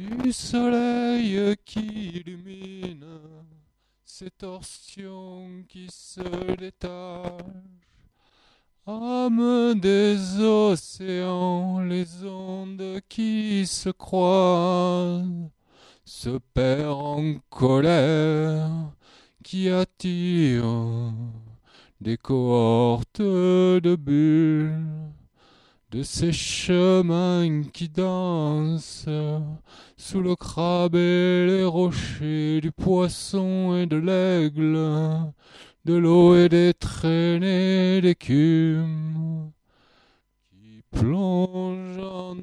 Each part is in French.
du soleil qui illumine ces torsions qui se détachent. Âme des océans, les ondes qui se croisent se perd en colère qui attire des cohortes de bulles, de ces chemins qui dansent sous le crabe et les rochers, du poisson et de l'aigle, de l'eau et des traînées d'écume qui plongent en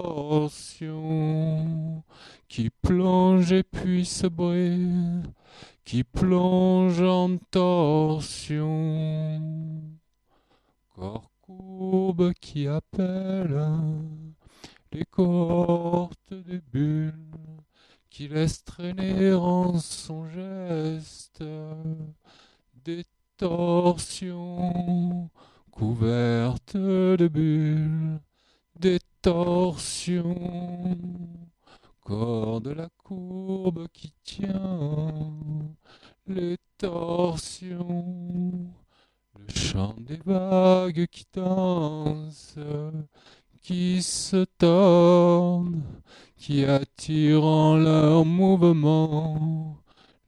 torsion, qui plonge et puis se brise, qui plonge en torsion. Corps courbe qui appelle les cohortes des bulles, qui laisse traîner en son geste des torsions couvertes de bulles, des torsions. Corps de la courbe qui tient les torsions, le chant des vagues qui dansent, qui se tordent, qui attirent en leur mouvement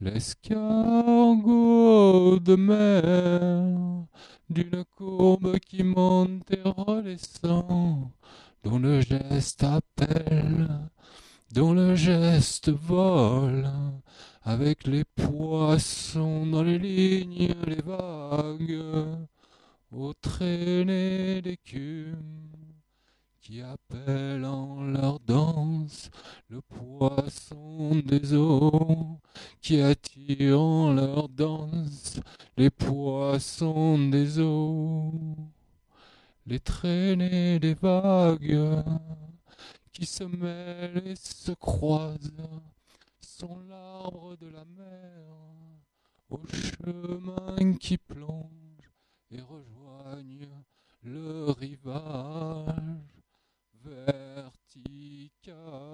l'escargot de mer d'une courbe qui monte et redescend, dont le geste appelle, dont le geste vole, avec les poissons dans les lignes, les vagues, aux traînées d'écume, qui appellent en leur danse le poisson des eaux, qui attirent en leur danse les poissons des eaux, les traînées des vagues qui se mêlent et se croisent sont l'arbre de la mer au chemin qui plonge et rejoignent le rivage vertical.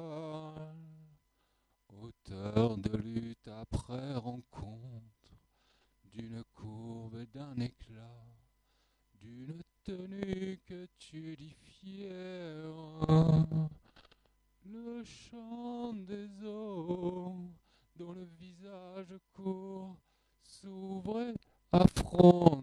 Auteur de lutte après rencontre, d'une courbe et d'un éclat, d'une tenue que tu dis fière, le chant des eaux dont le visage court s'ouvre et affronte